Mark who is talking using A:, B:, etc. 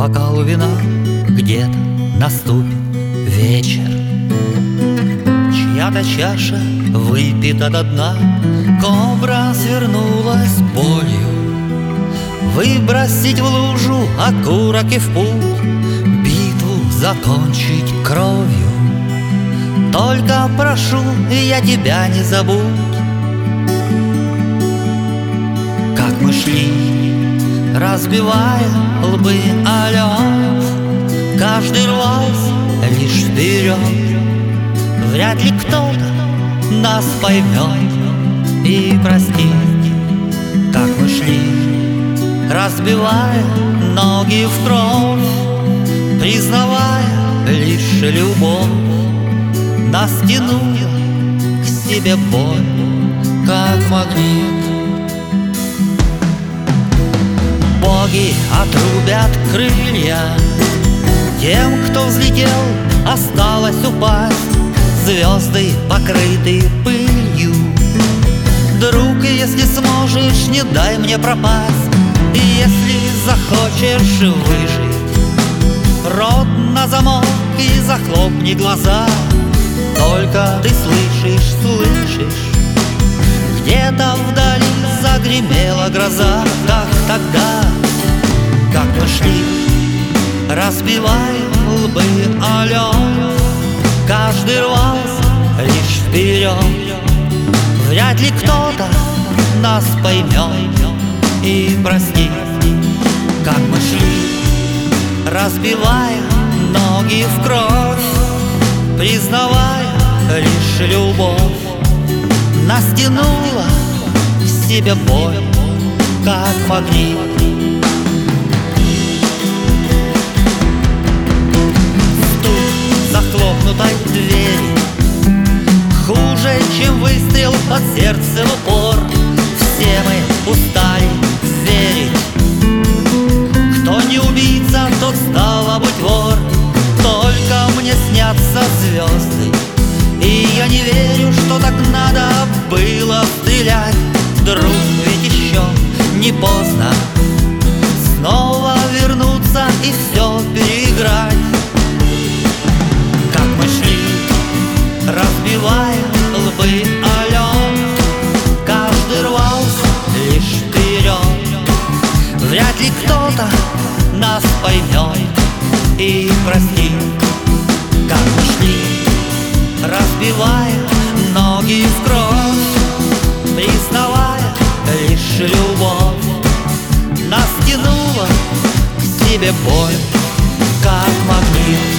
A: бокал вина, где-то наступит вечер. Чья-то чаша выпита до дна, кобра свернулась болью. Выбросить в лужу окурок и в путь, битву закончить кровью. Только прошу, я тебя не забудь. Как мы шли, разбивая лбы о лед, каждый рвался лишь вперед. Вряд ли кто-то нас поймет и простит. Как мы шли, разбивая ноги в кровь, признавая лишь любовь, нас тянуло к себе боль, как магнит. Боги отрубят крылья тем, кто взлетел, осталось упасть. Звезды покрыты пылью. Друг, если сможешь, не дай мне пропасть. И если захочешь выжить, рот на замок и захлопни глаза. Только ты слышишь, где-то вдали загремела гроза. Как тогда, как мы шли, разбивая лбы о лед, каждый рвался лишь вперед. Вряд ли кто-то нас поймет и простит. Как мы шли, разбивая ноги в кровь, признавая лишь любовь, нас тянуло к себе боль, как магнит. Стук захлопнутой двери хуже, чем выстрел под сердце в упор. Все мы устали верить. Кто не убийца, тот стало быть вор. Только мне снятся звезды, и я не верю, что так надо было стрелять. Друг, ведь еще не поздно снова вернуться и все переиграть. Как мы шли, разбивая лбы о лед, каждый рвался лишь вперед. Вряд ли кто-то нас поймет и простит. Как мы шли, разбивая ноги в кровь, признавая лишь любовь, нас тянуло к себе боль, как магнит.